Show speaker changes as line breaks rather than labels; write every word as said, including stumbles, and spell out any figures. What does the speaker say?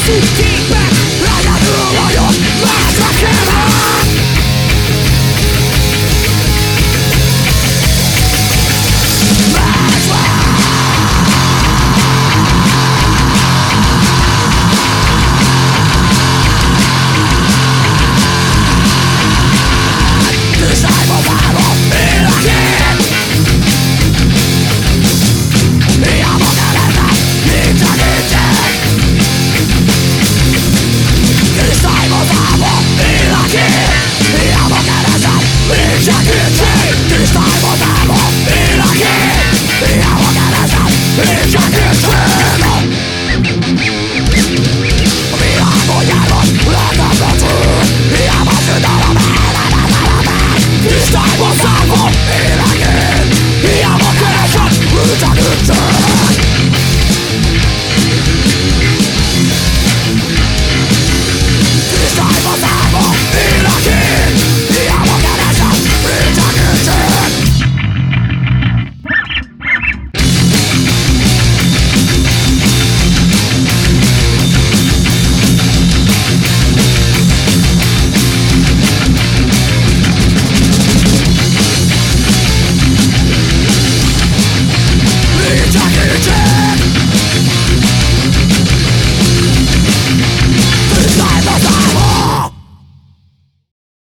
képek, egyedül vagyok, másra kérlek. Más vagy. Tűzsájba várva élek én. Hiába keresem, nincs segítség. Tűzsájba várva élek én. Hiába keresem, nincs segítség. Tűzsájba várva élek én. Hiába keresem, nincs